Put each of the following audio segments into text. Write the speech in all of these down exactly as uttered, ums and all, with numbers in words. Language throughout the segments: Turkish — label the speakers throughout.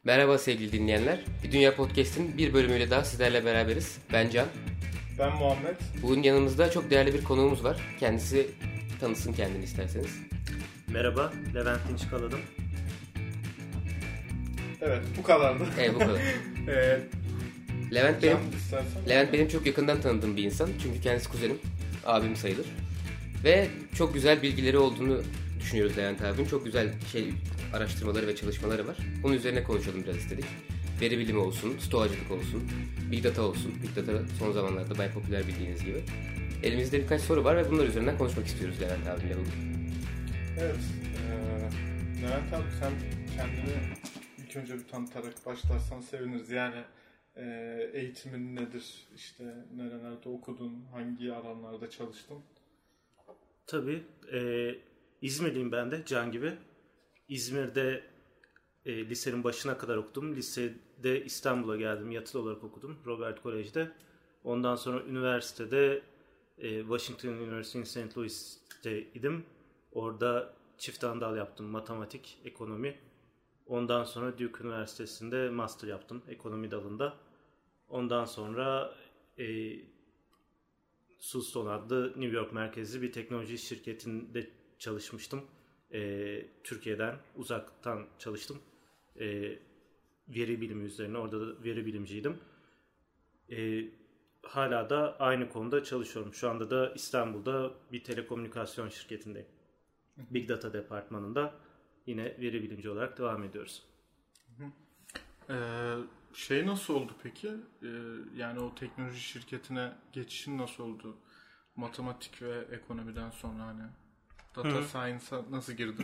Speaker 1: Merhaba sevgili dinleyenler. Bir Dünya Podcast'in bir bölümüyle daha sizlerle beraberiz. Ben Can.
Speaker 2: Ben Muhammed.
Speaker 1: Bugün yanımızda çok değerli bir konuğumuz var. Kendisi tanısın kendini isterseniz.
Speaker 3: Merhaba, Levent Dinçkaladım.
Speaker 2: Evet, bu kadardı.
Speaker 1: Evet, bu kadar.
Speaker 2: evet.
Speaker 1: Levent benim,
Speaker 2: Can,
Speaker 1: Levent benim çok yakından tanıdığım bir insan. Çünkü kendisi kuzenim, abim sayılır. Ve çok güzel bilgileri olduğunu düşünüyoruz Levent abinin. Çok güzel şey araştırmaları ve çalışmaları var. Bunun üzerine konuşalım biraz istedik. Veri bilimi olsun, stoğacılık olsun, Big Data olsun. Big Data son zamanlarda bayağı popüler bildiğiniz gibi. Elimizde birkaç soru var ve bunlar üzerinden konuşmak istiyoruz Levent abiyle bugün.
Speaker 2: Evet. Ee, Levent abi sen kendini ilk önce bir tanıtarak başlarsan seviniriz. Yani e, eğitimin nedir? İşte nerelerde okudun? Hangi alanlarda çalıştın?
Speaker 3: Tabii. E, İzmirliyim ben de, Can gibi. İzmir'de e, lisenin başına kadar okudum. Lisede İstanbul'a geldim. Yatılı olarak okudum. Robert Kolej'de. Ondan sonra üniversitede e, Washington University in Saint Louis'teydim. Orada çift anadal yaptım. Matematik, ekonomi. Ondan sonra Duke Üniversitesi'nde master yaptım. Ekonomi dalında. Ondan sonra e, Suston adlı New York merkezli bir teknoloji şirketinde çalışmıştım. E, Türkiye'den uzaktan çalıştım. E, veri bilimi üzerine. Orada da veri bilimciydim. E, hala da aynı konuda çalışıyorum. Şu anda da İstanbul'da bir telekomünikasyon şirketindeyim. Big Data departmanında yine veri bilimci olarak devam ediyoruz.
Speaker 2: Ee, şey nasıl oldu peki? Ee, yani o teknoloji şirketine geçişin nasıl oldu? Matematik ve ekonomiden sonra hani data Hı. science'a nasıl girdin?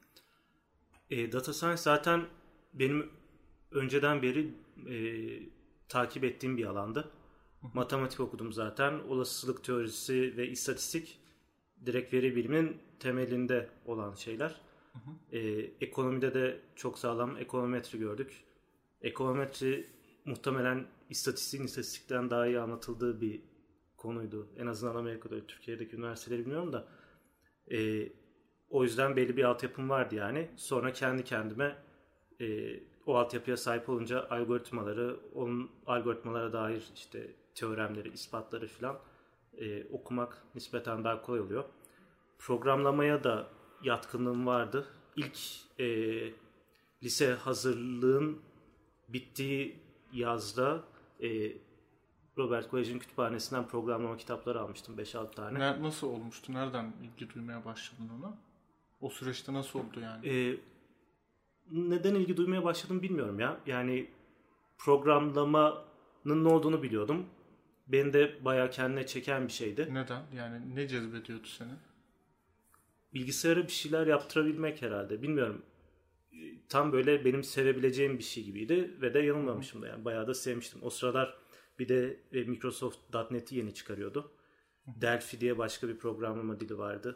Speaker 3: E, data science zaten benim önceden beri e, takip ettiğim bir alandı. Hı. Matematik okudum zaten. Olasılık teorisi ve istatistik direkt veri biliminin temelinde olan şeyler. Hı hı. E, ekonomide de çok sağlam ekonometri gördük. Ekonometri muhtemelen istatistiğin istatistikten daha iyi anlatıldığı bir konuydu. En azından Amerika'da, Türkiye'deki üniversiteleri bilmiyorum da. E, o yüzden belli bir altyapım vardı yani. Sonra kendi kendime e, o altyapıya sahip olunca algoritmaları, onun algoritmalara dair işte teoremleri, ispatları falan e, okumak nispeten daha kolay oluyor. Programlamaya da yatkınlığım vardı. İlk e, lise hazırlığın bittiği yazda e, Robert Kolej'in kütüphanesinden programlama kitapları almıştım. beş altı tane.
Speaker 2: Ne, nasıl olmuştu? Nereden ilgi duymaya başladın ona? O süreçte nasıl oldu yani?
Speaker 3: E, neden ilgi duymaya başladım bilmiyorum ya. Yani programlamanın ne olduğunu biliyordum. Beni de bayağı kendine çeken bir şeydi.
Speaker 2: Neden? Yani ne cezbediyordu seni?
Speaker 3: Bilgisayara bir şeyler yaptırabilmek herhalde. Bilmiyorum. Tam böyle benim sevebileceğim bir şey gibiydi ve de yanılmamışım da yani bayağı da sevmiştim. O sıralar bir de Microsoft .nokta net'i yeni çıkarıyordu. Delphi diye başka bir programlama dili vardı.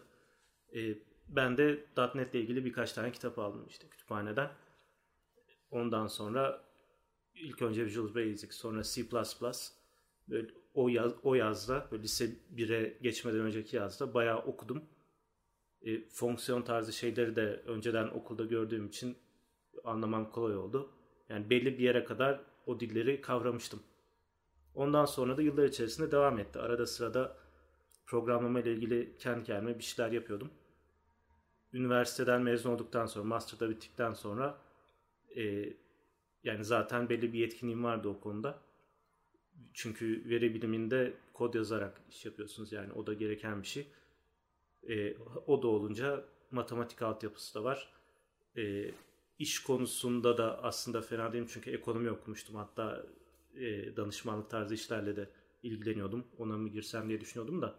Speaker 3: Ben de .nokta net ile ilgili birkaç tane kitap aldım işte kütüphaneden. Ondan sonra ilk önce Visual Basic, sonra C plus plus. Böyle o yaz o yazda, böyle lise bire geçmeden önceki yazda bayağı okudum. E, fonksiyon tarzı şeyleri de önceden okulda gördüğüm için anlamam kolay oldu. Yani belli bir yere kadar o dilleri kavramıştım. Ondan sonra da yıllar içerisinde devam etti. Arada sırada programlama ile ilgili kendi kendime bir şeyler yapıyordum. Üniversiteden mezun olduktan sonra, master'da bittikten sonra e, yani zaten belli bir yetkinliğim vardı o konuda. Çünkü veri biliminde kod yazarak iş yapıyorsunuz yani o da gereken bir şey. E, o da olunca matematik altyapısı da var. E, iş konusunda da aslında fena değilim çünkü ekonomi okumuştum. Hatta e, danışmanlık tarzı işlerle de ilgileniyordum. Ona mı girsem diye düşünüyordum da.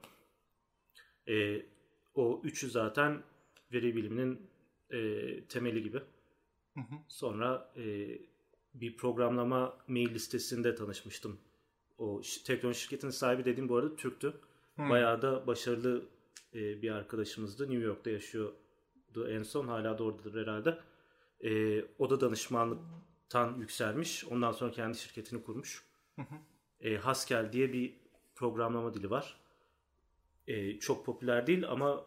Speaker 3: E, o üçü zaten veri biliminin e, temeli gibi. Hı hı. Sonra e, bir programlama mail listesinde tanışmıştım. O teknoloji şirketinin sahibi dediğim bu arada Türk'tü. Hı. Bayağı da başarılı bir arkadaşımızdı. New York'ta yaşıyordu en son. Hala da oradadır herhalde. E, o da danışmanlıktan yükselmiş. Ondan sonra kendi şirketini kurmuş. Hı hı. E, Haskell diye bir programlama dili var. E, çok popüler değil ama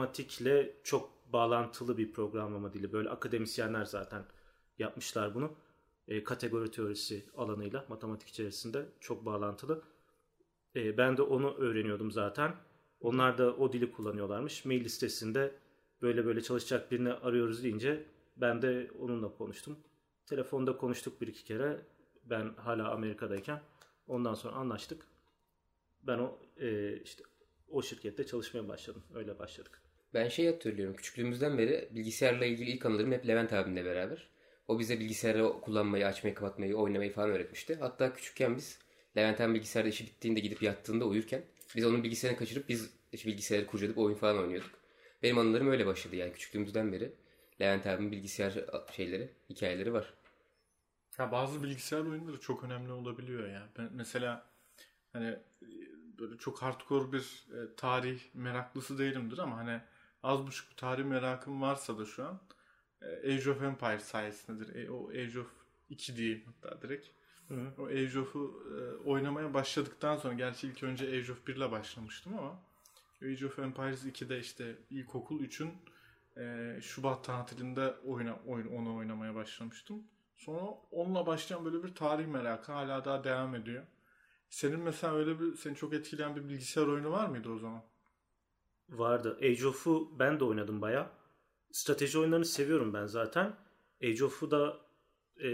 Speaker 3: matematikle çok bağlantılı bir programlama dili. Böyle akademisyenler zaten yapmışlar bunu. e, kategori teorisi alanıyla matematik içerisinde çok bağlantılı. E, ben de onu öğreniyordum zaten. Onlar da o dili kullanıyorlarmış. Mail listesinde böyle böyle çalışacak birini arıyoruz deyince ben de onunla konuştum. Telefonda konuştuk bir iki kere. Ben hala Amerika'dayken. Ondan sonra anlaştık. Ben o e, işte o şirkette çalışmaya başladım. Öyle başladık.
Speaker 1: Ben şey hatırlıyorum. Küçüklüğümüzden beri bilgisayarla ilgili ilk anılarım hep Levent abimle beraber. O bize bilgisayarı kullanmayı, açmayı, kapatmayı, oynamayı falan öğretmişti. Hatta küçükken biz Levent abi bilgisayarda işi bittiğinde gidip yattığında uyurken biz onun bilgisayarını kaçırıp biz işte bilgisayarı kurcalayıp oyun falan oynuyorduk. Benim anılarım öyle başladı yani küçüklüğümüzden beri. Levent abimin bilgisayar şeyleri, hikayeleri var.
Speaker 2: Ya bazı bilgisayar oyunları çok önemli olabiliyor ya. Ben mesela hani böyle çok hardcore bir e, tarih meraklısı değilimdir ama hani az buçuk bir tarih merakım varsa da şu an e, Age of Empires sayesindedir. E, o Age of iki diyeyim hatta direkt. Hı. O Age of'u e, oynamaya başladıktan sonra, gerçi ilk önce Age of bir ile başlamıştım ama Age of Empires ikide işte ilkokul üçün e, Şubat tatilinde oyna, oyun, onu oynamaya başlamıştım. Sonra onunla başlayan böyle bir tarih merakı hala daha devam ediyor. Senin mesela öyle bir, seni çok etkileyen bir bilgisayar oyunu var mıydı o zaman?
Speaker 3: Vardı. Age of'u ben de oynadım bayağı. Strateji oyunlarını seviyorum ben zaten. Age of'u da e,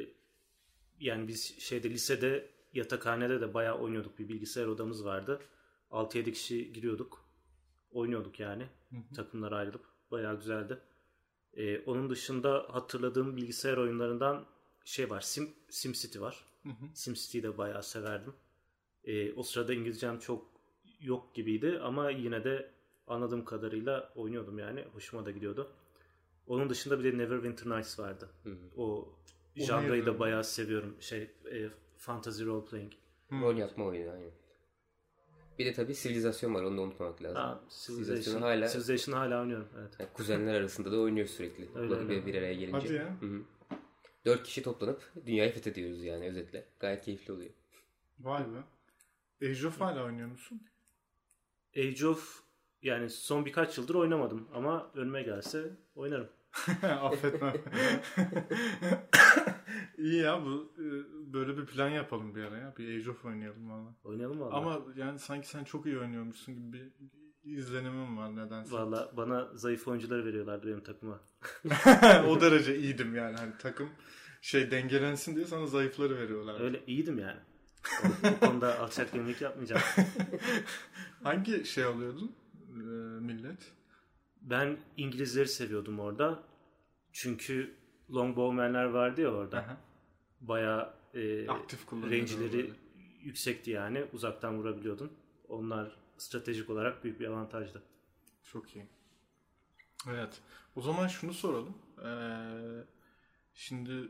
Speaker 3: yani biz şeyde lisede yatakhanede de bayağı oynuyorduk. Bir bilgisayar odamız vardı. altı yedi kişi giriyorduk. Oynuyorduk yani. Hı hı. Takımlara ayrılıp. Bayağı güzeldi. Ee, onun dışında hatırladığım bilgisayar oyunlarından şey var. Sim, SimCity var. Hı hı. SimCity'yi de bayağı severdim. Ee, o sırada İngilizcem çok yok gibiydi ama yine de anladığım kadarıyla oynuyordum yani. Hoşuma da gidiyordu. Onun dışında bir de Neverwinter Nights vardı. Hı hı. O janrayı da bayağı seviyorum. Şey, e, fantasy role playing.
Speaker 1: Rol yapma oyunu aynen. Bir de tabii Civilization var, onu da unutmamak lazım.
Speaker 3: Aa, Civilization hala, Civilization hala oynuyorum. Evet.
Speaker 1: Yani kuzenler arasında da oynuyor sürekli. Öyle bir, bir araya gelince.
Speaker 2: Hadi ya.
Speaker 1: Hı-hı. Dört kişi toplanıp dünyayı fethediyoruz yani özetle. Gayet keyifli oluyor.
Speaker 2: Vay be. Age of hala oynuyor musun?
Speaker 3: Age of yani son birkaç yıldır oynamadım ama önüme gelse oynarım.
Speaker 2: Affetme. İyi ya, bu böyle bir plan yapalım bir ara ya. Bir Age of oynayalım valla.
Speaker 3: Oynayalım valla.
Speaker 2: Ama yani sanki sen çok iyi oynuyormuşsun gibi bir izlenimim var nedense.
Speaker 3: Valla bana zayıf oyuncuları veriyorlardı benim takıma.
Speaker 2: O derece iyiydim yani. Hani takım şey dengelensin diye sana zayıfları veriyorlar.
Speaker 3: Öyle iyiydim yani. O konuda alçak gönüllülük yapmayacağım.
Speaker 2: Hangi şey alıyordun ee, millet?
Speaker 3: Ben İngilizleri seviyordum orada. Çünkü longbowmenler vardı ya orada. Aha. Bayağı e,
Speaker 2: aktif
Speaker 3: range'leri yüksekti yani. Uzaktan vurabiliyordun. Onlar stratejik olarak büyük bir avantajdı.
Speaker 2: Çok iyi. Evet. O zaman şunu soralım. Ee, şimdi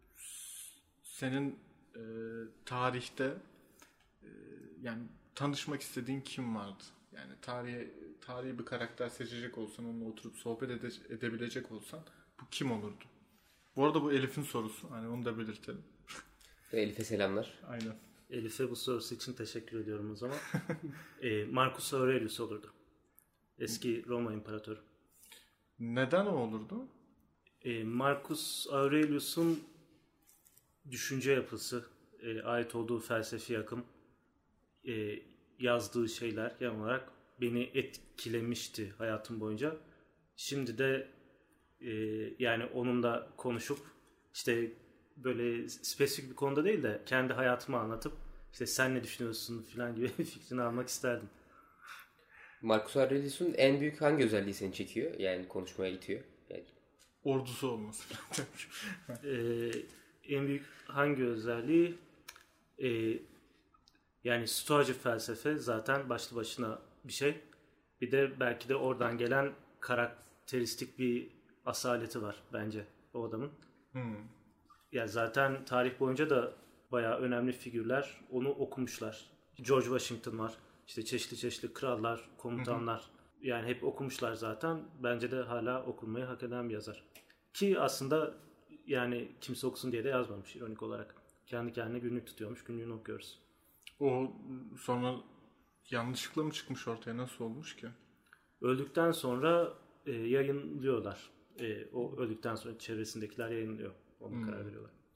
Speaker 2: senin e, tarihte e, yani tanışmak istediğin kim vardı? Yani tarihi, tarihi bir karakter seçecek olsan, onunla oturup sohbet ede- edebilecek olsan bu kim olurdu? Bu arada bu Elif'in sorusu. Hani onu da belirtelim.
Speaker 1: Elif'e selamlar.
Speaker 2: Aynen.
Speaker 3: Elif'e bu sorusu için teşekkür ediyorum o zaman. e, Marcus Aurelius olurdu. Eski Roma İmparatoru.
Speaker 2: Neden o olurdu?
Speaker 3: E, Marcus Aurelius'un düşünce yapısı, e, ait olduğu felsefi akım, e, yazdığı şeyler genel olarak beni etkilemişti hayatım boyunca. Şimdi de e, yani onunla konuşup işte böyle spesifik bir konuda değil de kendi hayatımı anlatıp işte sen ne düşünüyorsun falan gibi fikrini almak isterdim.
Speaker 1: Marcus Aurelius'un en büyük hangi özelliği seni çekiyor? Yani konuşmaya itiyor. Yani...
Speaker 2: Ordusu olması.
Speaker 3: ee, en büyük hangi özelliği? Ee, yani Stoacı felsefe zaten başlı başına bir şey. Bir de belki de oradan gelen karakteristik bir asaleti var bence o adamın. Hmm. Ya zaten tarih boyunca da bayağı önemli figürler onu okumuşlar. George Washington var. İşte çeşitli çeşitli krallar, komutanlar. Hı hı. Yani hep okumuşlar zaten. Bence de hala okunmayı hak eden bir yazar. Ki aslında yani kimse okusun diye de yazmamış ironik olarak. Kendi kendine günlük tutuyormuş. Günlüğünü okuyoruz.
Speaker 2: O sonra yanlışlıkla mı çıkmış ortaya? Nasıl olmuş ki?
Speaker 3: Öldükten sonra e, yayınlıyorlar. E, o öldükten sonra çevresindekiler yayınlıyor. Ona hmm. karar veriyorlar.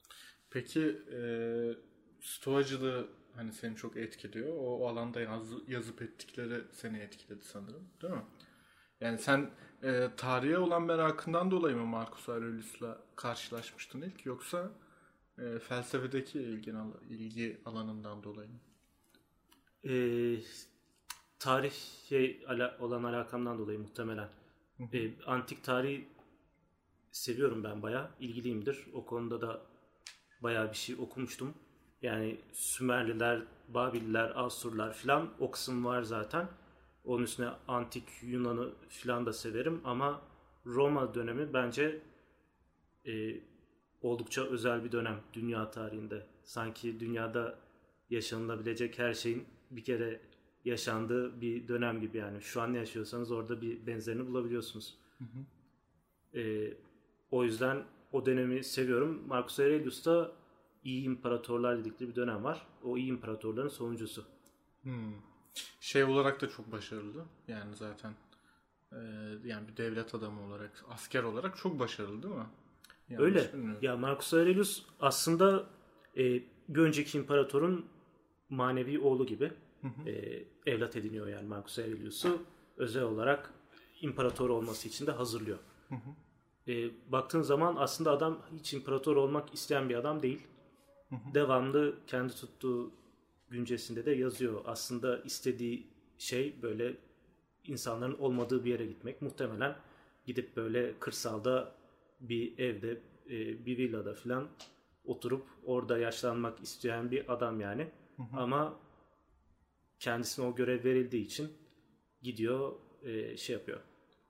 Speaker 2: Peki e, stoacılığı hani seni çok etkiliyor. O, o alanda yaz, yazıp ettikleri seni etkiledi sanırım. Değil mi? Yani sen e, tarihe olan merakından dolayı mı Marcus Aurelius'la karşılaşmıştın ilk, yoksa e, felsefedeki ilgi, ilgi alanından dolayı mı?
Speaker 3: Ee, Tarihe ala, olan alakamdan dolayı muhtemelen. Ee, antik tarihi seviyorum ben bayağı. İlgiliyimdir. O konuda da bayağı bir şey okumuştum. Yani Sümerliler, Babililer, Asurlar filan o kısım var zaten. Onun üstüne antik Yunan'ı filan da severim ama Roma dönemi bence e, oldukça özel bir dönem dünya tarihinde. Sanki dünyada yaşanılabilecek her şeyin bir kere yaşandığı bir dönem gibi yani. Şu an ne yaşıyorsanız orada bir benzerini bulabiliyorsunuz. Hı hı. E, o yüzden o dönemi seviyorum. Marcus Aurelius da iyi imparatorlar dedikleri bir dönem var. O iyi imparatorların sonuncusu. Hmm.
Speaker 2: Şey olarak da çok başarılı. Yani zaten e, yani bir devlet adamı olarak, asker olarak çok başarılı değil mi? Yanlış
Speaker 3: öyle.
Speaker 2: Bilmiyorum.
Speaker 3: Ya Marcus Aurelius aslında e, bir önceki imparatorun manevi oğlu gibi hı hı. E, evlat ediniyor yani Marcus Aurelius'u özel olarak imparator olması için de hazırlıyor. Hı hı. E, baktığın zaman aslında adam hiç imparator olmak isteyen bir adam değil. Hı hı. Devamlı kendi tuttuğu güncesinde de yazıyor. Aslında istediği şey böyle insanların olmadığı bir yere gitmek. Muhtemelen gidip böyle kırsalda bir evde, bir villada falan oturup orada yaşlanmak isteyen bir adam yani. Hı hı. Ama kendisine o görev verildiği için gidiyor şey yapıyor.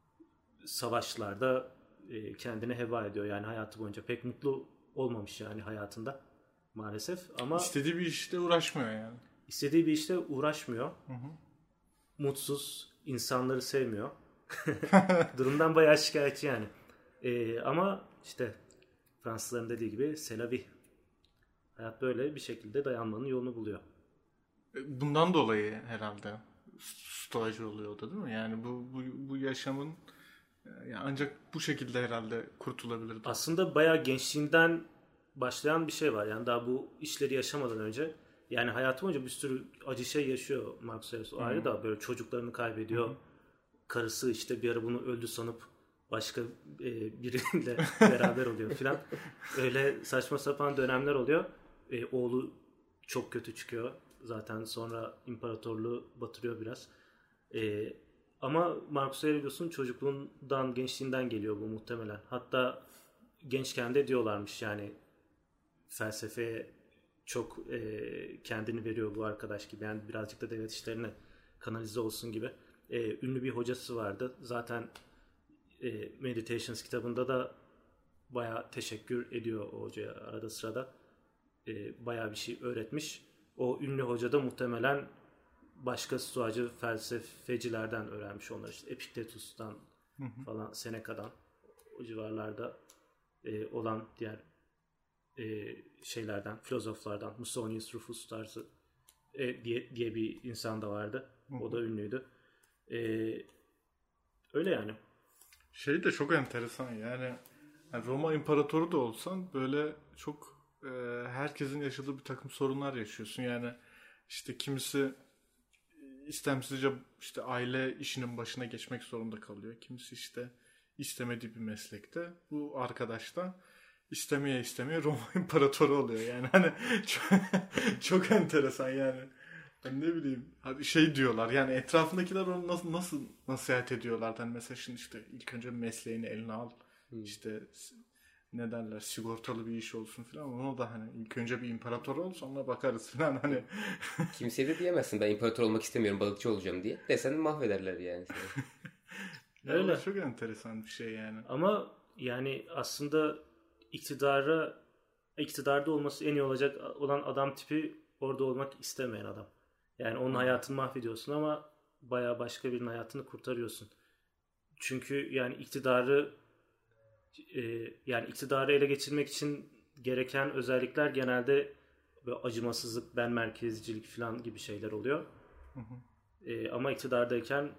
Speaker 3: Savaşlarda kendini heba ediyor. Yani hayatı boyunca pek mutlu olmamış yani hayatında. Maalesef ama
Speaker 2: istediği bir işte uğraşmıyor yani.
Speaker 3: İstediği bir işte uğraşmıyor. Hı hı. Mutsuz, insanları sevmiyor. Durumdan bayağı şikayetçi yani. Ee, ama işte Fransızların dediği gibi c'est la vie. Hayat böyle bir şekilde dayanmanın yolunu buluyor.
Speaker 2: Bundan dolayı herhalde stoacı oluyor o da değil mi? Yani bu bu, bu yaşamın yani ancak bu şekilde herhalde kurtulabilirdi.
Speaker 3: Aslında bayağı gençliğinden başlayan bir şey var. Yani daha bu işleri yaşamadan önce yani hayatı boyunca bir sürü acı şey yaşıyor Marcus Aurelius. O ayrı da böyle çocuklarını kaybediyor. Hı-hı. Karısı işte bir ara bunu öldü sanıp başka e, biriyle beraber oluyor filan. Öyle saçma sapan dönemler oluyor. E, oğlu çok kötü çıkıyor. Zaten sonra imparatorluğu batırıyor biraz. E, ama Marcus Aurelius'un çocukluğundan, gençliğinden geliyor bu muhtemelen. Hatta gençken de diyorlarmış yani felsefeye çok e, kendini veriyor bu arkadaş gibi. Yani birazcık da devlet işlerine kanalize olsun gibi. E, ünlü bir hocası vardı. Zaten e, Meditations kitabında da bayağı teşekkür ediyor o hocaya arada sırada. E, bayağı bir şey öğretmiş. O ünlü hoca da muhtemelen başka stoacı felsefecilerden öğrenmiş onlar. İşte Epiktetus'tan hı hı. falan, Seneca'dan o civarlarda e, olan diğer e, şeylerden, filozoflardan, Musonius Rufus tarzı e, diye, diye bir insan da vardı. Hı hı. O da ünlüydü. E, öyle yani.
Speaker 2: Şey de çok enteresan yani, yani Roma İmparatoru da olsan böyle çok e, herkesin yaşadığı bir takım sorunlar yaşıyorsun. Yani işte kimisi istemsizce işte aile işinin başına geçmek zorunda kalıyor. Kimisi işte istemediği bir meslekte. Bu arkadaş da istemeye istemeye Roma İmparatoru oluyor. Yani hani çok, çok enteresan yani. Ben ne bileyim şey diyorlar yani, etrafındakiler onu nasıl nasıl nasihat ediyorlar. Yani mesela şimdi işte ilk önce mesleğini eline al. Hmm. İşte ne derler, sigortalı bir iş olsun falan. Onu da hani ilk önce bir imparator ol, sonra bakarız falan hani.
Speaker 1: Kimseye de diyemezsin ben imparator olmak istemiyorum, balıkçı olacağım diye. Desen mahvederler yani.
Speaker 2: Öyle. Çok enteresan bir şey yani.
Speaker 3: Ama yani aslında iktidara iktidarda olması en iyi olacak olan adam tipi orada olmak istemeyen adam. Yani onun hmm. hayatını mahvediyorsun ama bayağı başka birinin hayatını kurtarıyorsun. Çünkü yani iktidarı e, yani iktidarı ele geçirmek için gereken özellikler genelde böyle acımasızlık, ben merkezcilik falan gibi şeyler oluyor. Hı hı. E, ama iktidardayken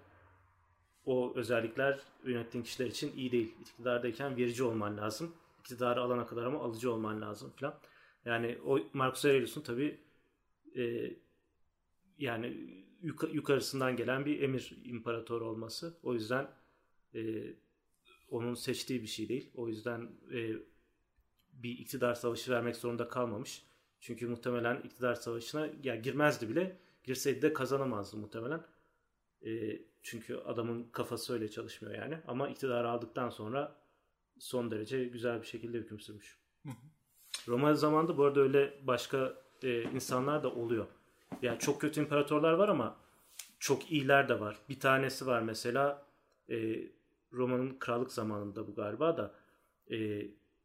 Speaker 3: o özellikler yönettiğin kişiler için iyi değil. İktidardayken verici olman lazım. İktidarı alana kadar ama alıcı olman lazım falan. Yani o Marcus Aurelius'un tabii e, yani yuk- yukarısından gelen bir emir imparator olması. O yüzden e, onun seçtiği bir şey değil. O yüzden e, bir iktidar savaşı vermek zorunda kalmamış. Çünkü muhtemelen iktidar savaşına ya girmezdi bile. Girseydi de kazanamazdı muhtemelen. E, çünkü adamın kafası öyle çalışmıyor yani. Ama iktidarı aldıktan sonra son derece güzel bir şekilde hüküm sürmüş. Hı hı. Roma zamanında bu arada öyle başka e, insanlar da oluyor. Yani çok kötü imparatorlar var ama çok iyiler de var. Bir tanesi var mesela e, Roma'nın krallık zamanında bu galiba da e,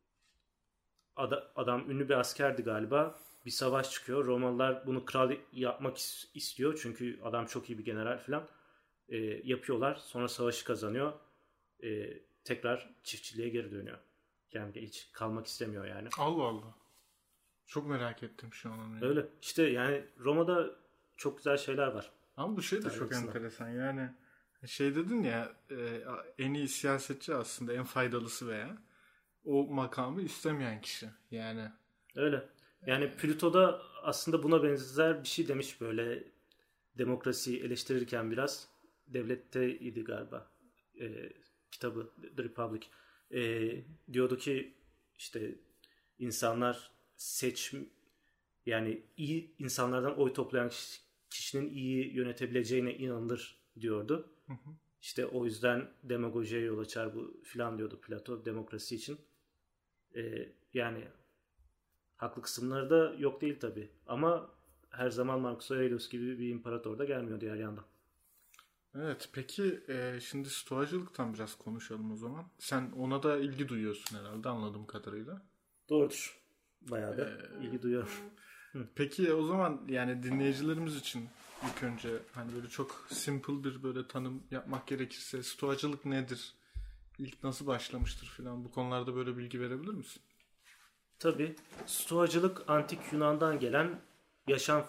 Speaker 3: ad, adam ünlü bir askerdi galiba. Bir savaş çıkıyor. Romalılar bunu kral yapmak istiyor. Çünkü adam çok iyi bir general falan. E, yapıyorlar. Sonra savaşı kazanıyor. E, tekrar çiftçiliğe geri dönüyor. Yani hiç kalmak istemiyor yani.
Speaker 2: Allah Allah. Çok merak ettim şu an onu.
Speaker 3: Öyle. İşte yani Roma'da çok güzel şeyler var.
Speaker 2: Ama bu şey de çok enteresan. Yani şey dedin ya en iyi siyasetçi aslında en faydalısı veya o makamı istemeyen kişi. Yani
Speaker 3: öyle. Yani Plüto'da aslında buna benzer bir şey demiş böyle demokrasiyi eleştirirken biraz devletteydi galiba e, kitabı The Republic e, diyordu ki işte insanlar seç yani iyi insanlardan oy toplayan kişinin iyi yönetebileceğine inanılır diyordu. Hı hı. İşte o yüzden demagojiye yol açar bu filan diyordu Plato demokrasi için. E, yani haklı kısımları da yok değil tabii. Ama her zaman Marcus Aurelius gibi bir imparator da gelmiyor diğer yandan.
Speaker 2: Evet. Peki e, şimdi stoacılıktan biraz konuşalım o zaman. Sen ona da ilgi duyuyorsun herhalde anladığım kadarıyla.
Speaker 3: Doğrudur. Bayağı da ee, ilgi duyuyorum.
Speaker 2: Peki o zaman yani dinleyicilerimiz için ilk önce hani böyle çok simple bir böyle tanım yapmak gerekirse stoacılık nedir? İlk nasıl başlamıştır filan bu konularda böyle bilgi verebilir misin?
Speaker 3: Tabii. Stoacılık antik Yunan'dan gelen yaşam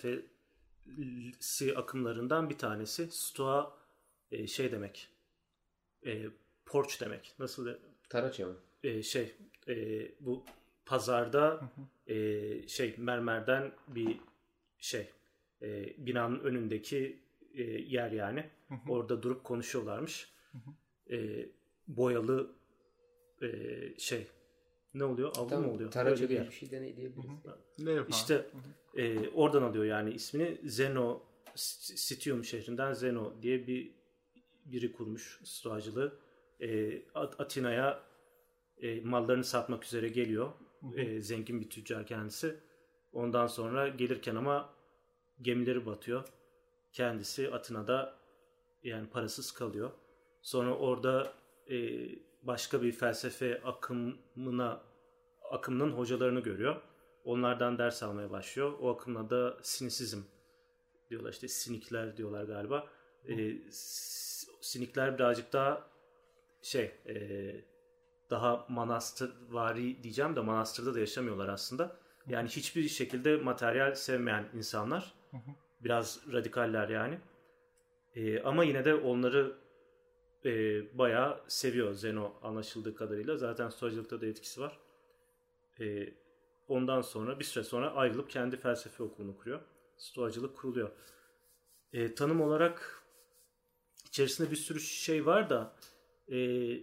Speaker 3: felsefesi akımlarından bir tanesi. Stoa e, şey demek. E, porç demek. Nasıl de?
Speaker 1: Taraça mı?
Speaker 3: E, şey e, bu pazarda hı hı. E, şey mermerden bir şey e, binanın önündeki e, yer yani. Hı hı. Orada durup konuşuyorlarmış. Hı hı. E, boyalı e, şey ne oluyor? Avlu mu oluyor?
Speaker 1: Taraça gibi bir şey de ne diyebiliriz?
Speaker 3: Yani. İşte e, oradan alıyor yani ismini. Zeno Citium şehrinden Zeno diye bir biri kurmuş stoacılığı. E, Atina'ya e, mallarını satmak üzere geliyor. E, zengin bir tüccar kendisi. Ondan sonra gelirken ama gemileri batıyor. Kendisi Atina'da yani parasız kalıyor. Sonra orada e, başka bir felsefe akımına akımının hocalarını görüyor. Onlardan ders almaya başlıyor. O akımla da sinisizm diyorlar işte sinikler diyorlar galiba. E, sinikler birazcık daha şey e, daha manastırvari diyeceğim de manastırda da yaşamıyorlar aslında. Yani hiçbir şekilde materyal sevmeyen insanlar. Biraz radikaller yani. E, ama yine de onları e, bayağı seviyor Zeno anlaşıldığı kadarıyla. Zaten stoacılıkta da etkisi var. E, ondan sonra bir süre sonra ayrılıp kendi felsefe okulunu kuruyor. Stoacılık kuruluyor. E, tanım olarak içerisinde bir sürü şey var da e,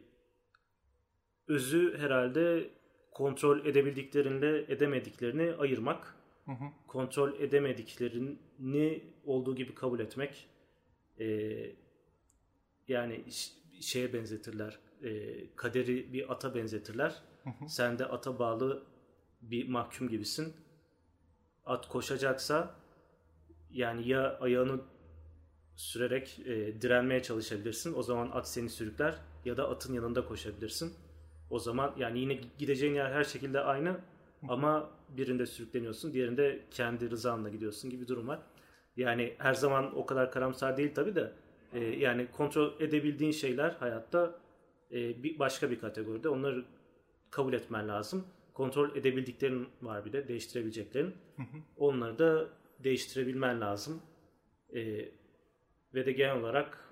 Speaker 3: özü herhalde kontrol edebildiklerinle edemediklerini ayırmak. Hı hı. Kontrol edemediklerini olduğu gibi kabul etmek. E, yani şeye benzetirler. E, kaderi bir ata benzetirler. Hı hı. Sen de ata bağlı bir mahkum gibisin. At koşacaksa yani ya ayağını sürerek e, direnmeye çalışabilirsin. O zaman at seni sürükler ya da atın yanında koşabilirsin. O zaman yani yine gideceğin yer her şekilde aynı hı hı. ama birinde sürükleniyorsun, diğerinde kendi rızanla gidiyorsun gibi durum var. Yani her zaman o kadar karamsar değil tabii de e, yani kontrol edebildiğin şeyler hayatta e, bir başka bir kategoride. Onları kabul etmen lazım. Kontrol edebildiklerin var bir de değiştirebileceklerin. Hı hı. Onları da değiştirebilmen lazım. E, ve de genel olarak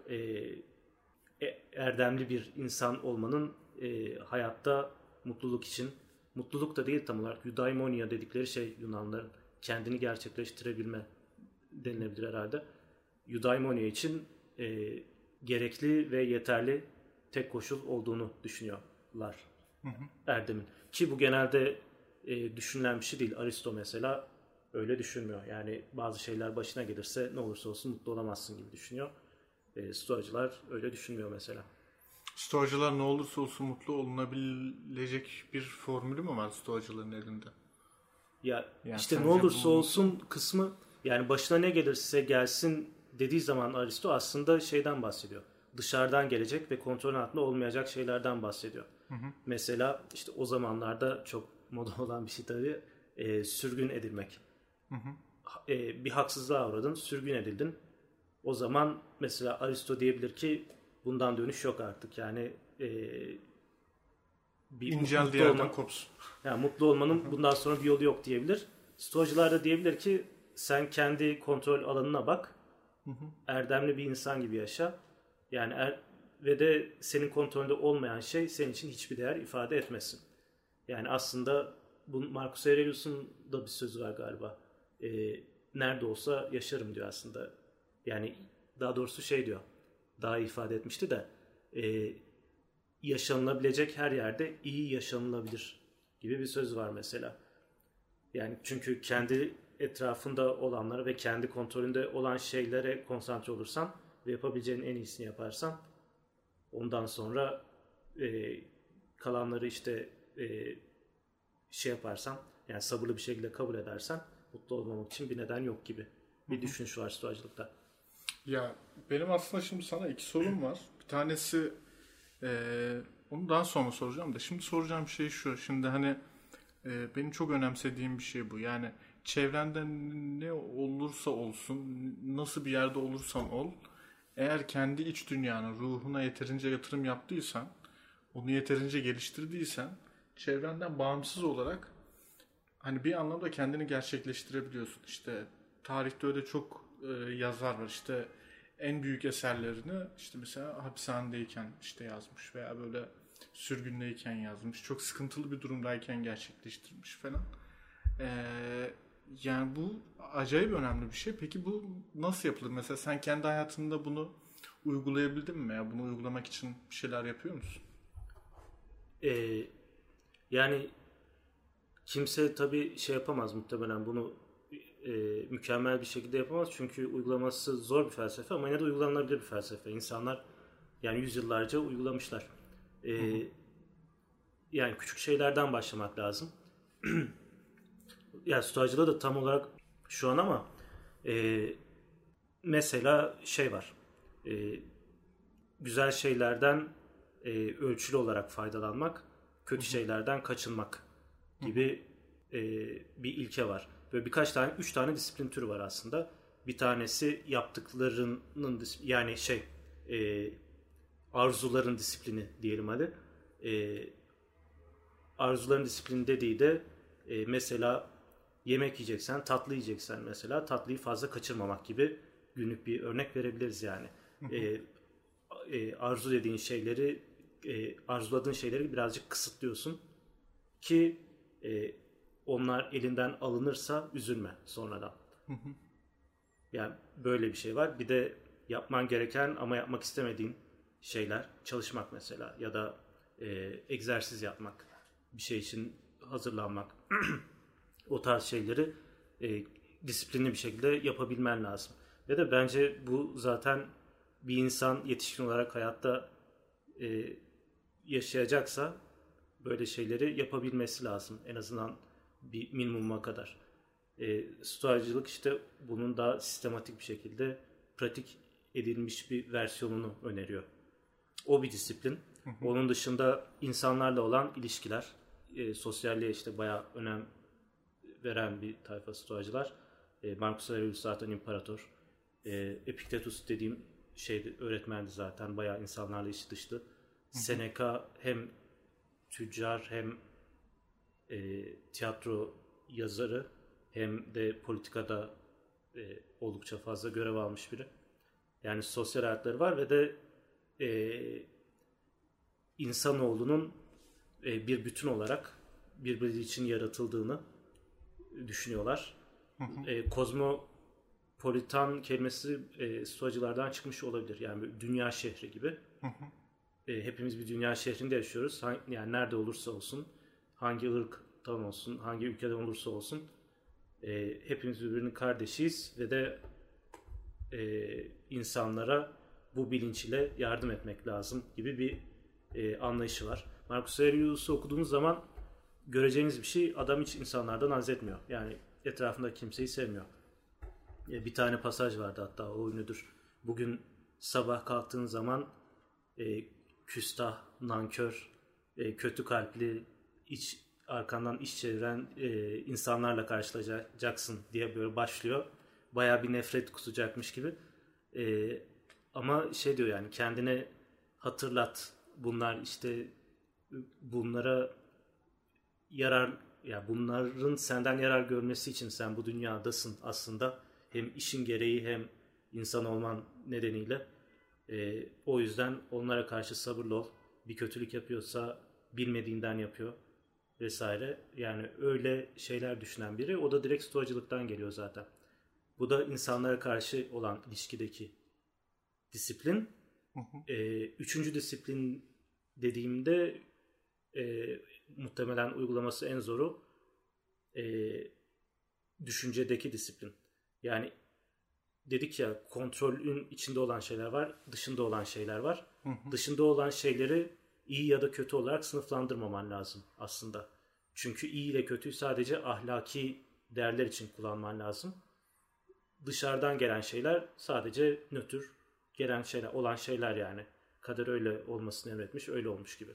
Speaker 3: e, erdemli bir insan olmanın e, hayatta mutluluk için Mutluluk da değil tam olarak. Eudaimonia dedikleri şey Yunanların kendini gerçekleştirebilme denilebilir herhalde. Eudaimonia için e, gerekli ve yeterli tek koşul olduğunu düşünüyorlar
Speaker 2: Hı hı.
Speaker 3: erdemin. Ki bu genelde e, düşünülen bir şey değil. Aristo mesela öyle düşünmüyor. Yani bazı şeyler başına gelirse ne olursa olsun mutlu olamazsın gibi düşünüyor. E, Stoacılar öyle düşünmüyor mesela.
Speaker 2: Stoacılar ne olursa olsun mutlu olunabilecek bir formülü mü var Stoacıların elinde?
Speaker 3: Ya
Speaker 2: Yani
Speaker 3: işte ne
Speaker 2: sence
Speaker 3: olursa
Speaker 2: bu-
Speaker 3: olsun kısmı, yani başına ne gelirse gelsin dediği zaman Aristo aslında şeyden bahsediyor. Dışarıdan gelecek ve kontrol altında olmayacak şeylerden bahsediyor.
Speaker 2: Hı hı.
Speaker 3: Mesela işte o zamanlarda çok moda olan bir şey tabii e, sürgün edilmek.
Speaker 2: Hı hı.
Speaker 3: E, bir haksızlığa uğradın, sürgün edildin. O zaman mesela Aristo diyebilir ki bundan dönüş yok artık. Yani e, bir
Speaker 2: İncel
Speaker 3: mutlu
Speaker 2: diğerden
Speaker 3: olma-
Speaker 2: kopsun.
Speaker 3: Yani mutlu olmanın bundan sonra bir yolu yok diyebilir. Stoacılar da diyebilir ki sen kendi kontrol alanına bak.
Speaker 2: Hı hı.
Speaker 3: Erdemli bir insan gibi yaşa. Yani er, ve de senin kontrolünde olmayan şey senin için hiçbir değer ifade etmesin. Yani aslında bu Marcus Aurelius'un da bir sözü var galiba. Ee, nerede olsa yaşarım diyor aslında. Yani daha doğrusu şey diyor. Daha iyi ifade etmişti de e, yaşanılabilecek her yerde iyi yaşanılabilir gibi bir söz var mesela. Yani çünkü kendi etrafında olanlara ve kendi kontrolünde olan şeylere konsantre olursan ve yapabileceğin en iyisini yaparsan ondan sonra e, kalanları işte e, şey yaparsan, yani sabırlı bir şekilde kabul edersen mutlu olmamak için bir neden yok gibi bir
Speaker 2: Hı hı.
Speaker 3: düşünüş var stoacılıkta.
Speaker 2: Ya benim aslında şimdi sana iki sorum var. Bir tanesi eee onu daha sonra soracağım da şimdi soracağım şey şu. Şimdi hani eee, benim çok önemsediğim bir şey bu. Yani çevrende ne olursa olsun, nasıl bir yerde olursan ol, eğer kendi iç dünyana, ruhuna yeterince yatırım yaptıysan, onu yeterince geliştirdiysen, çevrenden bağımsız olarak hani bir anlamda kendini gerçekleştirebiliyorsun. İşte tarihte öyle çok e, yazar var. İşte en büyük eserlerini işte mesela hapishanedeyken işte yazmış veya böyle sürgündeyken yazmış. Çok sıkıntılı bir durumdayken gerçekleştirmiş falan. Ee, yani bu acayip önemli bir şey. Peki bu nasıl yapılır? Mesela sen kendi hayatında bunu uygulayabildin mi? Ya bunu uygulamak için bir şeyler yapıyor musun?
Speaker 3: Ee, yani kimse tabii şey yapamaz muhtemelen bunu e, mükemmel bir şekilde yapamaz. Çünkü uygulaması zor bir felsefe ama yine de uygulanabilir bir felsefe. İnsanlar yani yüzyıllarca uygulamışlar. Ee, yani küçük şeylerden başlamak lazım. Yani stoacılığı da tam olarak şu an ama e, mesela şey var. E, güzel şeylerden e, ölçülü olarak faydalanmak, kötü şeylerden kaçınmak gibi e, bir ilke var. Böyle birkaç tane, üç tane disiplin türü var aslında. Bir tanesi yaptıklarının yani şey e, arzuların disiplini diyelim hadi. E, arzuların disiplini dediği de e, mesela yemek yiyeceksen, tatlı yiyeceksen mesela tatlıyı fazla kaçırmamak gibi günlük bir örnek verebiliriz yani. E, e, arzu dediğin şeyleri, e, arzuladığın şeyleri birazcık kısıtlıyorsun ki e, onlar elinden alınırsa üzülme sonradan. Yani böyle bir şey var. Bir de yapman gereken ama yapmak istemediğin şeyler, çalışmak mesela ya da e, egzersiz yapmak, bir şey için hazırlanmak. O tarz şeyleri e, disiplinli bir şekilde yapabilmen lazım. Ve de bence bu zaten bir insan yetişkin olarak hayatta e, yaşayacaksa böyle şeyleri yapabilmesi lazım. En azından bir minimuma kadar. E, stoacılık işte bunun daha sistematik bir şekilde pratik edilmiş bir versiyonunu öneriyor. O bir disiplin. Onun dışında insanlarla olan ilişkiler, e, sosyalliğe işte bayağı önem veren bir tayfa stoacılar. E, Marcus Aurelius zaten imparator. E, Epiktetus dediğim şeydi, öğretmendi zaten. Bayağı insanlarla içi dışlı. Seneca hem tüccar hem e, tiyatro yazarı hem de politikada e, oldukça fazla görev almış biri. Yani sosyal hayatları var ve de e, insanoğlunun e, bir bütün olarak birbiri için yaratıldığını düşünüyorlar. Hı hı. E, kozmopolitan kelimesi e, stoacılardan çıkmış olabilir. Yani dünya şehri gibi. Hı hı. E, hepimiz bir dünya şehrinde yaşıyoruz. Ha, yani nerede olursa olsun, hangi ırktan olsun, hangi ülkeden olursa olsun e, hepimiz birbirinin kardeşiyiz ve de e, insanlara bu bilinç ile yardım etmek lazım gibi bir e, anlayışı var. Marcus Aurelius'u okuduğunuz zaman göreceğiniz bir şey, adam hiç insanlardan haz etmiyor. Yani etrafında kimseyi sevmiyor. E, bir tane pasaj vardı hatta, o ünlüdür. Bugün sabah kalktığın zaman e, küstah, nankör, e, kötü kalpli, iç arkandan iş çeviren e, insanlarla karşılaşacaksın diye böyle başlıyor. Bayağı bir nefret kusacakmış gibi. E, ama şey diyor, yani kendine hatırlat. Bunlar işte bunlara yarar, ya bunların senden yarar görmesi için sen bu dünyadasın aslında. Hem işin gereği hem insan olman nedeniyle. E, o yüzden onlara karşı sabırlı ol. Bir kötülük yapıyorsa bilmediğinden yapıyor vesaire. Yani öyle şeyler düşünen biri. O da direkt stoacılıktan geliyor zaten. Bu da insanlara karşı olan ilişkideki disiplin. Hı hı. E, üçüncü disiplin dediğimde e, muhtemelen uygulaması en zoru e, düşüncedeki disiplin. Yani dedik ya, kontrolün içinde olan şeyler var, dışında olan şeyler var. Hı hı. Dışında olan şeyleri iyi ya da kötü olarak sınıflandırmaman lazım aslında. Çünkü iyi ile kötüyü sadece ahlaki değerler için kullanman lazım. Dışarıdan gelen şeyler sadece nötr gelen şeyler, olan şeyler yani. Kader öyle olmasını emretmiş, öyle olmuş gibi.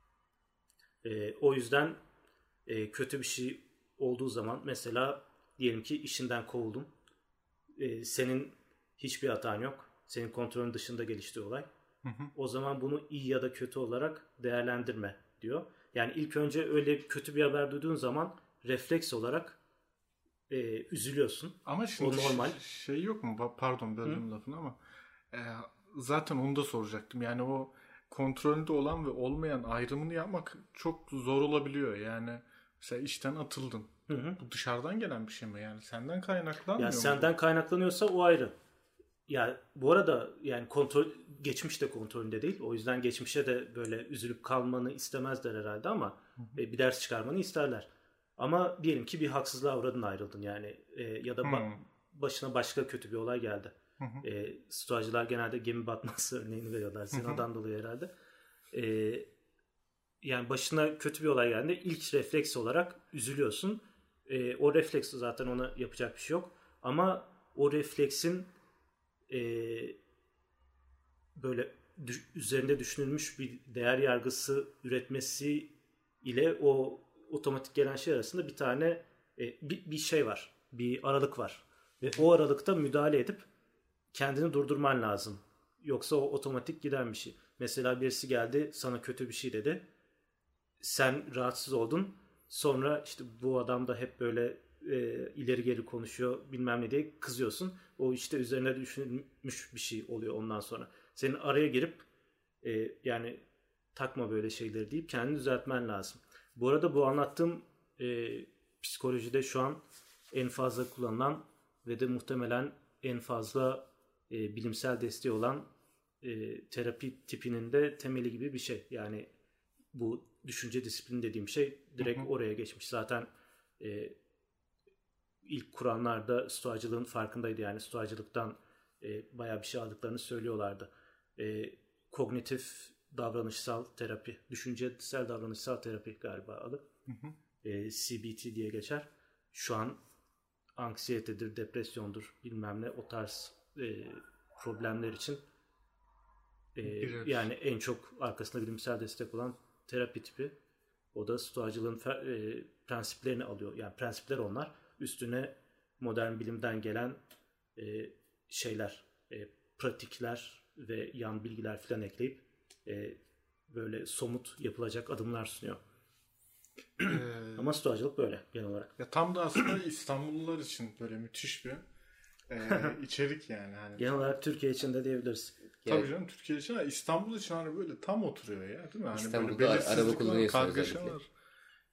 Speaker 3: Ee, o yüzden e, kötü bir şey olduğu zaman, mesela diyelim ki işinden kovuldun. Ee, senin hiçbir hatan yok. Senin kontrolün dışında geliştiği olay. Hı hı. O zaman bunu iyi ya da kötü olarak değerlendirme diyor. Yani ilk önce öyle kötü bir haber duyduğun zaman refleks olarak e, üzülüyorsun.
Speaker 2: Ama şimdi o normal. Şey yok mu? Pardon böldüm lafını ama e, zaten onu da soracaktım. Yani o kontrolünde olan ve olmayan ayrımını yapmak çok zor olabiliyor. Yani mesela işten atıldın. Hı hı. Bu dışarıdan gelen bir şey mi? Yani senden kaynaklanmıyor
Speaker 3: ya
Speaker 2: mu?
Speaker 3: Senden kaynaklanıyorsa o ayrı. Ya bu arada yani kontrol, geçmiş de kontrolünde değil. O yüzden geçmişe de böyle üzülüp kalmanı istemezler herhalde ama hı hı. bir ders çıkarmanı isterler. Ama diyelim ki bir haksızlığa uğradın, ayrıldın yani e, ya da ba- başına başka kötü bir olay geldi. Hı hı. E, stoacılar genelde gemi batması örneğini veriyorlar. Zinadan dolayı herhalde. E, yani başına kötü bir olay geldiğinde ilk refleks olarak üzülüyorsun. E, o refleks zaten, ona yapacak bir şey yok. Ama o refleksin e, böyle düş- üzerinde düşünülmüş bir değer yargısı üretmesi ile o otomatik gelen şey arasında bir tane e, bir, bir şey var. Bir aralık var. Ve o aralıkta müdahale edip kendini durdurman lazım. Yoksa o otomatik giden bir şey. Mesela birisi geldi, sana kötü bir şey dedi. Sen rahatsız oldun. Sonra işte bu adam da hep böyle e, ileri geri konuşuyor bilmem ne diye kızıyorsun. O işte üzerine düşünülmüş bir şey oluyor ondan sonra. Senin araya girip e, yani takma böyle şeyleri deyip kendini düzeltmen lazım. Bu arada bu anlattığım e, psikolojide şu an en fazla kullanılan ve de muhtemelen en fazla e, bilimsel desteği olan e, terapi tipinin de temeli gibi bir şey. Yani bu düşünce disiplini dediğim şey direkt hı hı. oraya geçmiş. Zaten e, ilk kuranlar da stoacılığın farkındaydı. Yani stoacılıktan e, bayağı bir şey aldıklarını söylüyorlardı. E, kognitif davranışsal terapi, düşüncesel davranışsal terapi galiba adı. Hı hı. E, C B T diye geçer. Şu an anksiyetedir, depresyondur, bilmem ne, o tarz e, problemler için e, yani en çok arkasında bilimsel destek olan terapi tipi. O da stoacılığın e, prensiplerini alıyor. Yani prensipler onlar. Üstüne modern bilimden gelen e, şeyler, e, pratikler ve yan bilgiler falan ekleyip e, böyle somut yapılacak adımlar sunuyor. Ama stoacılık böyle genel olarak.
Speaker 2: Ya tam da aslında İstanbullular için böyle müthiş bir e, içerik yani. Hani
Speaker 3: genel olarak Türkiye için de diyebiliriz.
Speaker 2: Tabii yani, canım Türkiye için, İstanbul için hani böyle tam oturuyor ya, değil mi? Hani
Speaker 1: İstanbul'da araba kullanıyorsunuz.
Speaker 2: Kargaşalar.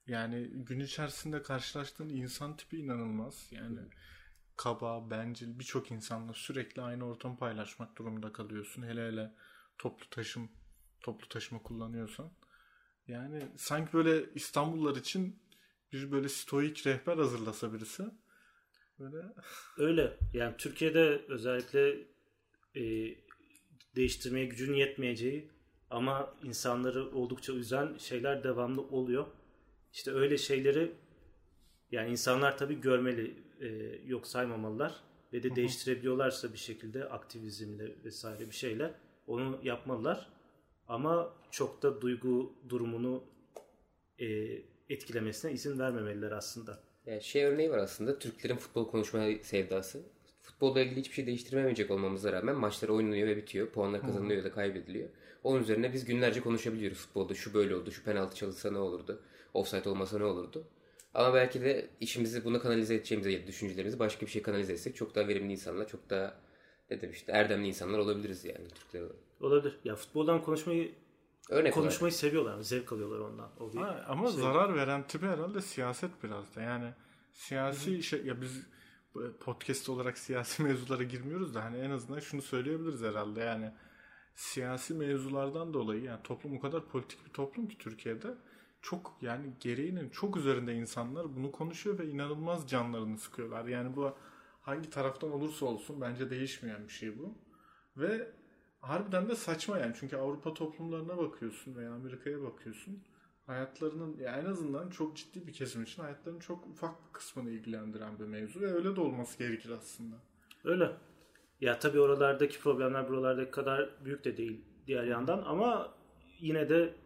Speaker 2: Yani gün içerisinde karşılaştığın insan tipi inanılmaz. Yani kaba, bencil birçok insanla sürekli aynı ortamı paylaşmak durumunda kalıyorsun. Hele hele toplu taşım, toplu taşıma kullanıyorsan. Yani sanki böyle İstanbullular için bir böyle stoik rehber hazırlasa birisi. Böyle.
Speaker 3: Öyle. Yani Türkiye'de özellikle e, değiştirmeye gücün yetmeyeceği ama insanları oldukça üzen şeyler devamlı oluyor. İşte öyle şeyleri yani insanlar tabii görmeli, e, yok saymamalılar ve de değiştirebiliyorlarsa bir şekilde aktivizmle vesaire bir şeyle onu yapmalılar. Ama çok da duygu durumunu e, etkilemesine izin vermemeliler aslında.
Speaker 1: Yani şey örneği var aslında, Türklerin futbol konuşma sevdası. Futbolla ilgili hiçbir şey değiştirmemeyecek olmamıza rağmen maçlar oynanıyor ve bitiyor. Puanlar kazanılıyor ya da kaybediliyor. Onun üzerine biz günlerce konuşabiliyoruz futbolda. Şu böyle oldu, şu penaltı çalınsa ne olurdu, offside olmasa ne olurdu. Ama belki de işimizi buna kanalize edeceğimize ya da düşüncelerimizi başka bir şey kanalize etsek çok daha verimli insanlar, çok daha ne dedim işte, erdemli insanlar olabiliriz yani Türkler olarak.
Speaker 3: Olabilir. Ya futboldan konuşmayı
Speaker 1: Örnek
Speaker 3: konuşmayı
Speaker 1: olarak
Speaker 3: seviyorlar, zevk alıyorlar ondan. O bir
Speaker 2: Ha, ama
Speaker 3: şey.
Speaker 2: zarar veren tipi herhalde siyaset biraz da. Yani siyasi şey, ya biz podcast olarak siyasi mevzulara girmiyoruz da hani en azından şunu söyleyebiliriz herhalde. Yani siyasi mevzulardan dolayı, yani toplum o kadar politik bir toplum ki Türkiye'de, çok yani gereğinin çok üzerinde insanlar bunu konuşuyor ve inanılmaz canlarını sıkıyorlar. Yani bu hangi taraftan olursa olsun bence değişmeyen bir şey bu. Ve harbiden de saçma yani. Çünkü Avrupa toplumlarına bakıyorsun veya Amerika'ya bakıyorsun. Hayatlarının yani en azından çok ciddi bir kesim için hayatlarının çok ufak bir kısmını ilgilendiren bir mevzu ve öyle de olması gerekir aslında.
Speaker 3: Öyle. Ya tabii oralardaki problemler buralardaki kadar büyük de değil diğer yandan ama yine de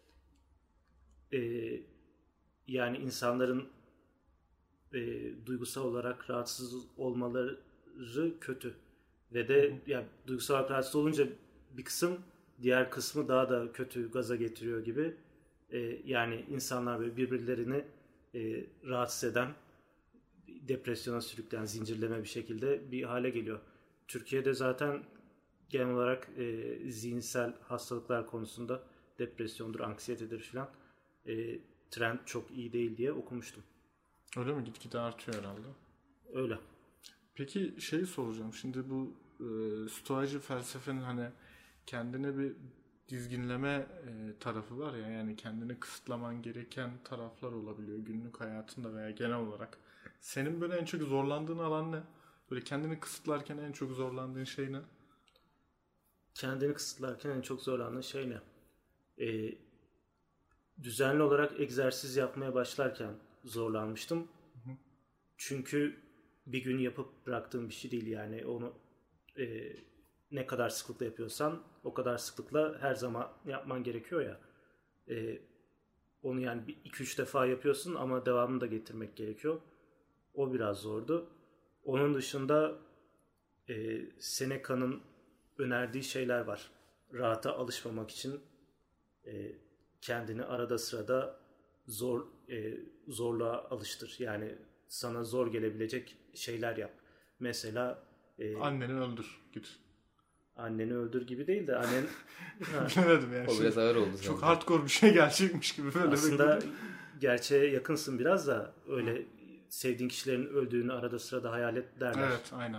Speaker 3: e, yani insanların e, duygusal olarak rahatsız olmaları kötü. Ve de hı hı. Ya duygusal olarak rahatsız olunca bir kısım diğer kısmı daha da kötü, gaza getiriyor gibi. E, yani insanlar böyle birbirlerini e, rahatsız eden, depresyona sürükleyen, zincirleme bir şekilde bir hale geliyor. Türkiye'de zaten genel olarak e, zihinsel hastalıklar konusunda depresyondur, anksiyetedir filan e, trend çok iyi değil diye okumuştum.
Speaker 2: Öyle mi? Gitgide artıyor herhalde.
Speaker 3: Öyle.
Speaker 2: Peki şeyi soracağım. Şimdi bu e, stoacı felsefenin hani kendine bir dizginleme e, tarafı var ya, yani kendini kısıtlaman gereken taraflar olabiliyor günlük hayatında veya genel olarak. Senin böyle en çok zorlandığın alan ne? Böyle kendini kısıtlarken en çok zorlandığın şey ne?
Speaker 3: Kendini kısıtlarken en çok zorlandığın şey ne? Ee, düzenli olarak egzersiz yapmaya başlarken zorlanmıştım. Hı hı. Çünkü bir gün yapıp bıraktığım bir şey değil yani. Onu e, ne kadar sıklıkla yapıyorsan o kadar sıklıkla her zaman yapman gerekiyor ya. E, onu yani iki üç defa yapıyorsun ama devamını da getirmek gerekiyor. O biraz zordu. Onun dışında e, Seneca'nın önerdiği şeyler var. Rahata alışmamak için e, kendini arada sırada zor e, zorluğa alıştır. Yani sana zor gelebilecek şeyler yap. Mesela e,
Speaker 2: anneni öldür, git.
Speaker 3: Anneni öldür gibi değil de annen
Speaker 2: bilemedim yani.
Speaker 1: O biraz ağır oldu.
Speaker 2: Çok hardcore bir şey gerçekmiş gibi böyle.
Speaker 3: Aslında gerçeğe yakınsın biraz da öyle. Hı. Sevdiğin kişilerin öldüğünü arada sırada hayal et derler.
Speaker 2: Evet, aynen.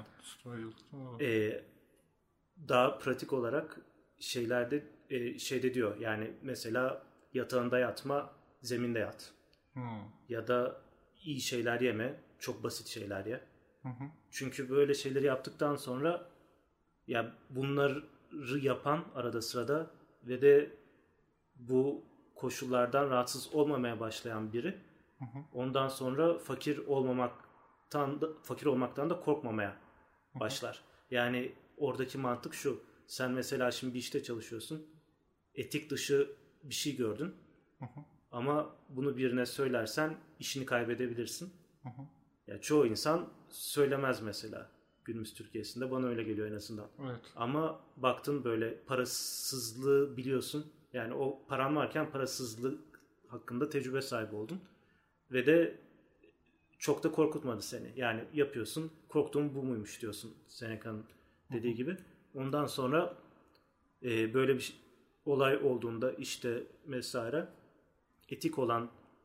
Speaker 3: Ee, daha pratik olarak şeylerde e, şeyde diyor yani mesela yatağında yatma, zeminde yat. Hmm. Ya da iyi şeyler yeme, çok basit şeyler ye. Hı hı. Çünkü böyle şeyleri yaptıktan sonra ya bunları yapan arada sırada ve de bu koşullardan rahatsız olmamaya başlayan biri, hı hı, ondan sonra fakir olmamaktan da, fakir olmaktan da korkmamaya, hı hı, başlar. Yani oradaki mantık şu. Sen mesela şimdi bir işte çalışıyorsun. Etik dışı bir şey gördün. Hı hı. Ama bunu birine söylersen işini kaybedebilirsin. Hı hı. Ya çoğu insan söylemez mesela. Günümüz Türkiye'sinde bana öyle geliyor en azından.
Speaker 2: Evet.
Speaker 3: Ama baktın böyle parasızlığı biliyorsun. Yani o paran varken parasızlık hakkında tecrübe sahibi oldun. Ve de çok da korkutmadı seni. Yani yapıyorsun, korktuğum bu muymuş diyorsun Seneca'nın dediği, hı-hı, gibi. Ondan sonra e, böyle bir olay olduğunda işte vesaire etik olan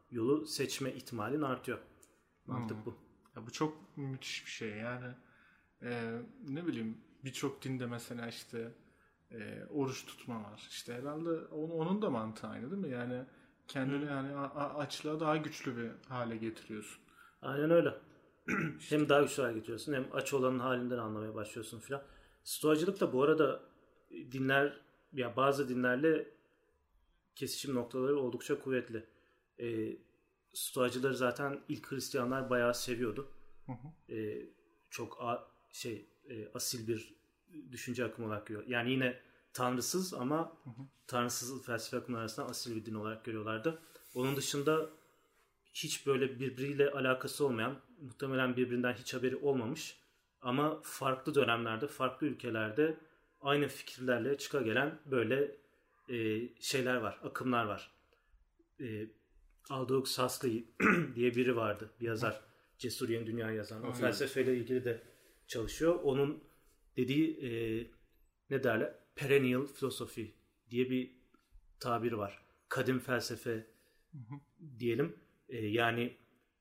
Speaker 3: yolu seçme ihtimalin artıyor. Mantık
Speaker 2: Hmm.
Speaker 3: bu.
Speaker 2: Ya bu çok müthiş bir şey yani. Ee, ne bileyim birçok dinde mesela işte e, oruç tutma var. İşte herhalde onun, onun da mantığı aynı değil mi? Yani kendini
Speaker 3: Hı.
Speaker 2: yani a- a- açlığa daha güçlü bir hale getiriyorsun.
Speaker 3: Aynen öyle. Hem daha güçlü hale getiriyorsun hem aç olanın halinden anlamaya başlıyorsun filan. Stoacılık da bu arada dinler ya bazı dinlerle kesişim noktaları oldukça kuvvetli. E, Stoacıları zaten ilk Hristiyanlar bayağı seviyordu.
Speaker 2: Hı hı.
Speaker 3: E, çok a, şey e, asil bir düşünce akımı olarak görüyor. Yani yine tanrısız ama
Speaker 2: Hı hı.
Speaker 3: tanrısız felsefe akımları arasında asil bir din olarak görüyorlardı. Onun dışında hiç böyle birbiriyle alakası olmayan, muhtemelen birbirinden hiç haberi olmamış ama farklı dönemlerde, farklı ülkelerde aynı fikirlerle çıka gelen böyle e, şeyler var, akımlar var. E, Aldous Huxley diye biri vardı, bir yazar. Cesur Yeni Dünya yazan. O
Speaker 2: Aynen.
Speaker 3: felsefeyle ilgili de çalışıyor. Onun dediği e, ne derler? Perennial philosophy diye bir tabir var. Kadim felsefe diyelim. E, yani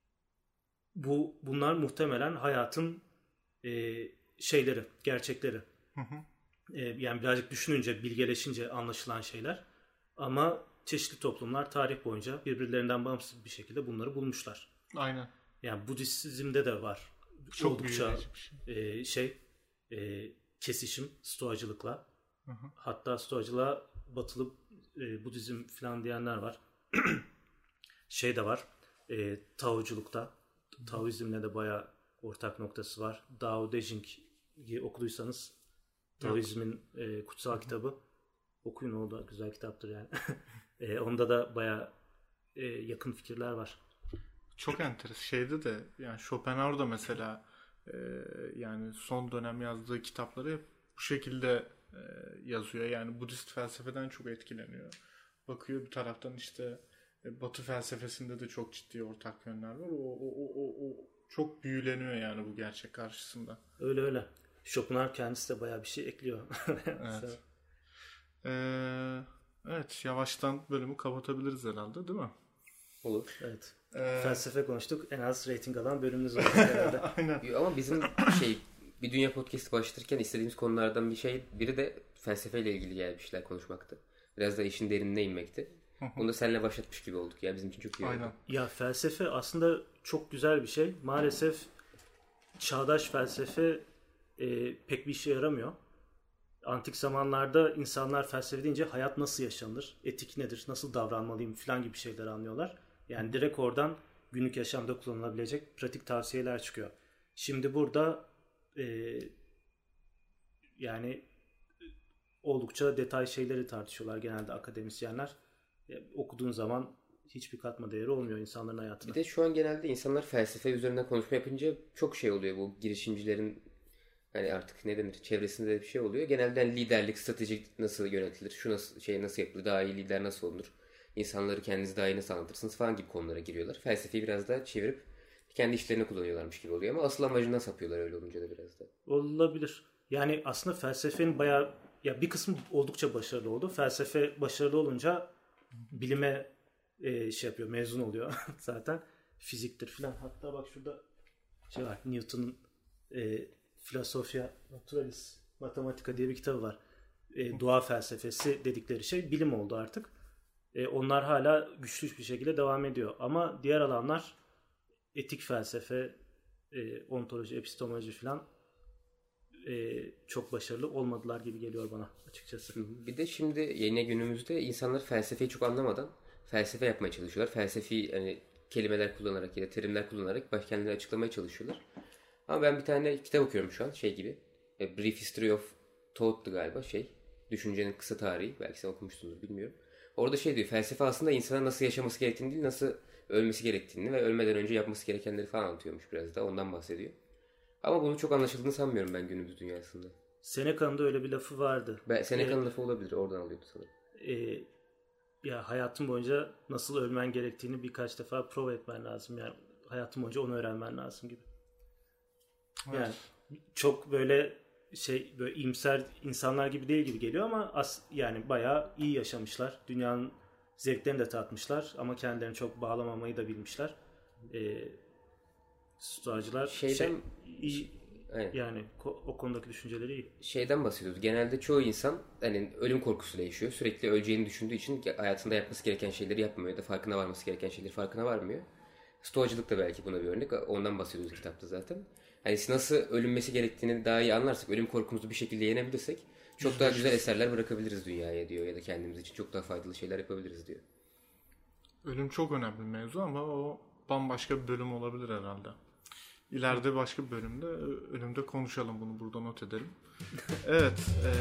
Speaker 3: bu bunlar muhtemelen hayatın e, şeyleri, gerçekleri.
Speaker 2: Hı hı.
Speaker 3: E, yani birazcık düşününce, bilgeleşince anlaşılan şeyler. Ama çeşitli toplumlar tarih boyunca birbirlerinden bağımsız bir şekilde bunları bulmuşlar.
Speaker 2: Aynen.
Speaker 3: Yani Budizm'de de var.
Speaker 2: Çok
Speaker 3: Oldukça
Speaker 2: büyüleyici bir şey.
Speaker 3: e, şey e, kesişim Stoacılıkla.
Speaker 2: Hı hı.
Speaker 3: Hatta Stoacılığa batılı e, Budizm falan diyenler var. Şey de var. E, Taoculukta. Taoizmle de bayağı ortak noktası var. Dao De Jing'i okuduysanız Taoizmin e, kutsal Hı-hı. kitabı okuyun, o da güzel kitaptır yani. e, onda da bayağı e, yakın fikirler var.
Speaker 2: Çok enteresan. Şeyde de yani Schopenhauer da mesela e, yani son dönem yazdığı kitapları hep bu şekilde e, yazıyor. Yani Budist felsefeden çok etkileniyor. Bakıyor bir taraftan işte e, Batı felsefesinde de çok ciddi ortak yönler var. O, o, o, o, o çok büyüleniyor yani bu gerçek karşısında.
Speaker 3: Öyle öyle. Schopenhauer kendisi de bayağı bir şey ekliyor.
Speaker 2: Evet. Ee, evet, yavaştan bölümü kapatabiliriz herhalde, değil mi?
Speaker 1: Olur.
Speaker 3: Evet.
Speaker 2: Ee,
Speaker 3: Felsefe konuştuk. En az rating alan bölümümüz oldu herhalde.
Speaker 2: Aynen.
Speaker 1: Ama bizim şey bir dünya podcast'ı başlatırken istediğimiz konulardan bir şey biri de felsefeyle ilgili yani bir şeyler konuşmaktı. Biraz da işin derinine inmekti. Onu da seninle başlatmış gibi olduk. Yani bizim için çok iyi oldu.
Speaker 2: Aynen.
Speaker 3: Ya felsefe aslında çok güzel bir şey. Maalesef çağdaş felsefe e, pek bir işe yaramıyor. Antik zamanlarda insanlar felsefe deyince hayat nasıl yaşanır, etik nedir, nasıl davranmalıyım falan gibi şeyler anlıyorlar. Yani direkt oradan günlük yaşamda kullanılabilecek pratik tavsiyeler çıkıyor. Şimdi burada e, yani oldukça detay şeyleri tartışıyorlar genelde akademisyenler. E, okuduğun zaman hiçbir katma değeri olmuyor insanların hayatına.
Speaker 1: Bir de şu an genelde insanlar felsefe üzerinden konuşma yapınca çok şey oluyor, bu girişimcilerin hani artık ne denir çevresinde de bir şey oluyor. Genelde hani liderlik, strateji nasıl yönetilir, şu nasıl şey nasıl yapılır, daha iyi lider nasıl olunur, insanları kendinizi daha iyi nasıl anlatırsınız falan gibi konulara giriyorlar. Felsefeyi biraz daha çevirip kendi işlerine kullanıyorlarmış gibi oluyor ama asıl amacından sapıyorlar öyle olunca da biraz da.
Speaker 3: Olabilir. Yani aslında felsefenin bayağı ya bir kısmı oldukça başarılı oldu. Felsefe başarılı olunca bilime e, şey yapıyor, mezun oluyor zaten. Fiziktir filan. Hatta bak şurada şey var. Newton'un e, Philosophia Naturalis Mathematica diye bir kitabı var. E, doğa felsefesi dedikleri şey bilim oldu artık. E, onlar hala güçlü bir şekilde devam ediyor. Ama diğer alanlar etik felsefe, e, ontoloji, epistemoloji filan e, çok başarılı olmadılar gibi geliyor bana açıkçası.
Speaker 1: Bir de şimdi yeni günümüzde insanlar felsefeyi çok anlamadan felsefe yapmaya çalışıyorlar. Felsefi hani kelimeler kullanarak ya da terimler kullanarak baş kendilerini açıklamaya çalışıyorlar. Ama ben bir tane kitap okuyorum şu an şey gibi. A Brief History of Thought'tu galiba şey. Düşüncenin kısa tarihi. Belki sen okumuşsundur bilmiyorum. Orada şey diyor, felsefe aslında insana nasıl yaşaması gerektiğini değil, nasıl ölmesi gerektiğini ve ölmeden önce yapması gerekenleri falan anlatıyormuş biraz da. Ondan bahsediyor. Ama bunun çok anlaşıldığını sanmıyorum ben günümüz dünyasında.
Speaker 3: Seneca'nın da öyle bir lafı vardı.
Speaker 1: Ben, Seneca'nın
Speaker 3: ee,
Speaker 1: lafı olabilir. Oradan alıyordu sanırım.
Speaker 3: E, ya hayatın boyunca nasıl ölmen gerektiğini birkaç defa prova etmen lazım. Yani hayatın boyunca onu öğrenmen lazım gibi.
Speaker 2: Evet.
Speaker 3: Yani çok böyle şey böyle iyimser insanlar gibi değil gibi geliyor ama as, yani bayağı iyi yaşamışlar. Dünyanın zevklerini de tatmışlar ama kendilerini çok bağlamamayı da bilmişler. E, stoacılar
Speaker 1: Şeyden
Speaker 3: şey, iyi,
Speaker 1: evet.
Speaker 3: yani o konudaki düşünceleri iyi.
Speaker 1: Şeyden bahsediyoruz. Genelde çoğu insan hani ölüm korkusuyla yaşıyor. Sürekli öleceğini düşündüğü için hayatında yapması gereken şeyleri yapmıyor ya da farkına varması gereken şeyleri farkına varmıyor. Stoacılık da belki buna bir örnek. Ondan bahsediyoruz kitapta zaten. Hani nasıl ölünmesi gerektiğini daha iyi anlarsak, ölüm korkumuzu bir şekilde yenebilirsek çok daha güzel eserler bırakabiliriz dünyaya diyor ya da kendimiz için çok daha faydalı şeyler yapabiliriz diyor.
Speaker 2: Ölüm çok önemli bir mevzu ama o bambaşka bir bölüm olabilir herhalde. İleride başka bir bölümde ölümde konuşalım, bunu burada not edelim. Evet. E,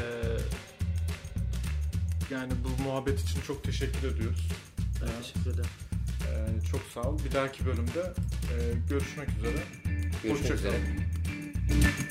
Speaker 2: yani bu muhabbet için çok teşekkür ediyoruz.
Speaker 3: Ben teşekkür ederim.
Speaker 2: E, çok sağ ol. Bir dahaki bölümde e, görüşmek üzere.
Speaker 1: Görüşmek
Speaker 2: Hoşça
Speaker 1: üzere.
Speaker 2: kalın.